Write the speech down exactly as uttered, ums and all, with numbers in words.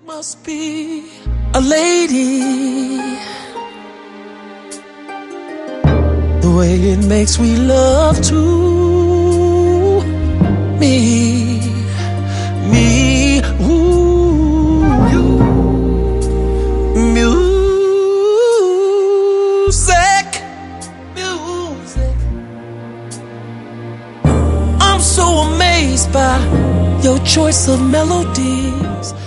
Must be a lady. The way it makes me love to me, me, ooh, you, music, music. I'm so amazed by your choice of melodies.